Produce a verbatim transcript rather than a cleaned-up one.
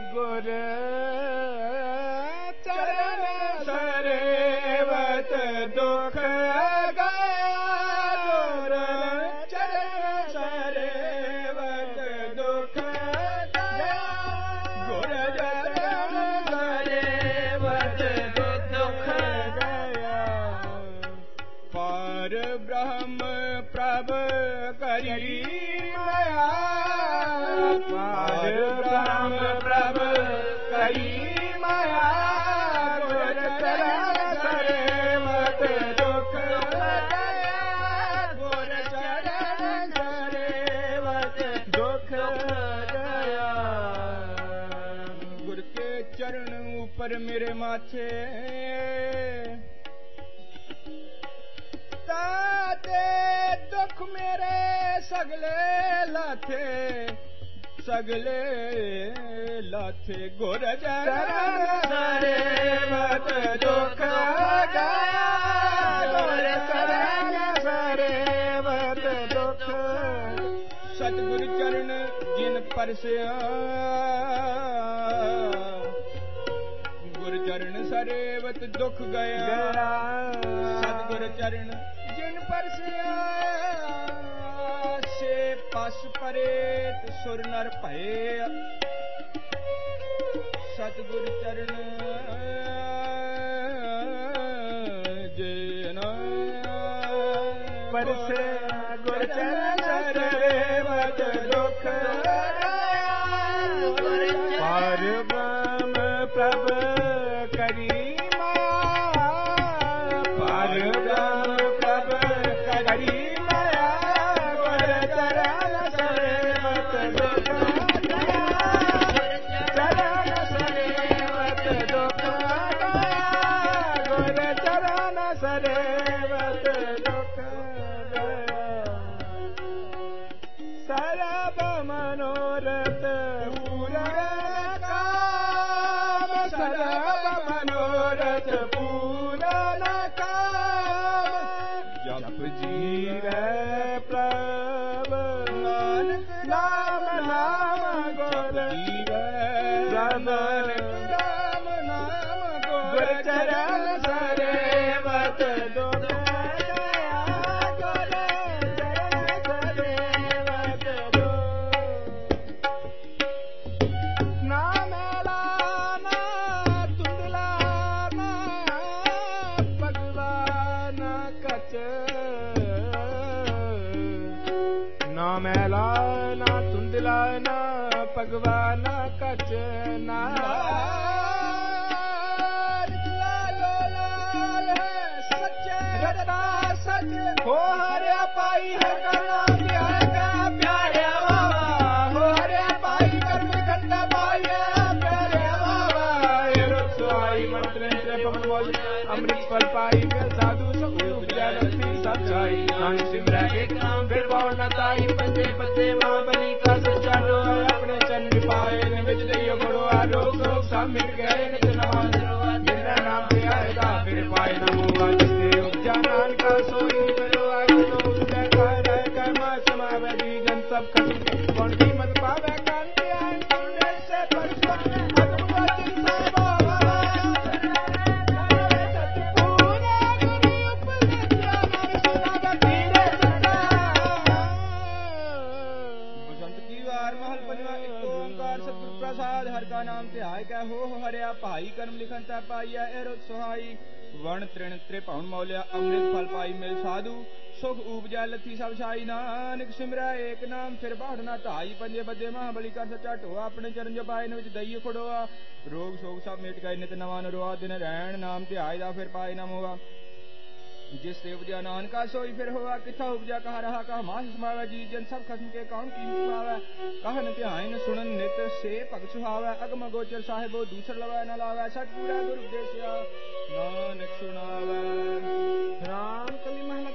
गुर चरण सरेवत दुख गया गुर चरण सरेवत दुख गया गुर चरण सरेवत दुख गया पर ब्रह्म प्रभ करी माया पर ब्रह्म प्रभ करी माया गुर चरण सरेवत दुख गया गुर चरण सरेवत दुख गया गुर के चरण ऊपर मेरे माथे ताते दुख मेरे सगले लाथे सगले लाथे गुर चरण सरेवत दुख गया गुर चरण सरेवत दुख सतगुर चरण जिन परसिया गुर चरण सरेवत दुख गया सतगुर चरण जिन परसिया से पस परेत सुर नर भये सतगुर चरण जिन परसे गुर चरण सरेवत दुख पर ब्रह्म प्रभ करी माया पर ब्रह्म प्रभ करी भगवान कच ना सच्चे रता सच हो हरे पाई है करना प्यार का प्यारे बाबा हो हरे पाई कर्म खंडा पाई प्यारे बाबा रुसवाई मंत्र से पवन बोल अमृत फल पाई साधु सब विद्यार्थी सच्चाई नाम सिमरा एक नाम फिर बहुनताई पंजे पत्ते महाबली का सच्चा लो पाए निमित दैयो घोड़ो आरोग रोग सब मिट गए नित नमान जिनका नाम पे आएगा फिर पाए नमो जिसने उपजा नान का सोई करो आगे तो उसका कर कर मा समावरी गन सब खत्म कौन भी मत पावे कान पे आए सुनने से परसा अगुआ चिंता बाबा पूरे गुरु उपदेश नाम सुना धीरे सदा बसंत की वार महल परिवार सतगुर प्रसाद हर का नाम ते आय क्या हो हरिया भाई कर्म लिखन तै पाइया एरोत सुहाई वर्ण तृण त्रिपाउन मौल्या अमृत फल पाई मिल साधु सुख उपजा लथी सब छाई नानक सिमरा एक नाम फिर बाढ़ना ताई पंजे बदे महाबली कर सच्चा टोआ अपने चरण जो पाए विच दई खड़ोआ रोग शोक सब मिट गए नित नवा रोआ दिन रहन नाम ते आय दा फिर पाए नम होआ जिससे उपजा नानका सोई फिर हुआ किथा उपजा कहा रहा कहा मास समावे जी जन सब खत्म के कौन की पावे कहन ध्यान सुनन नित से भगत सुहावे अगम गोचर साहिबो दूसर लवा न लावे सतगुरा गुरु उपदेश नानक सुनावे राम कली महला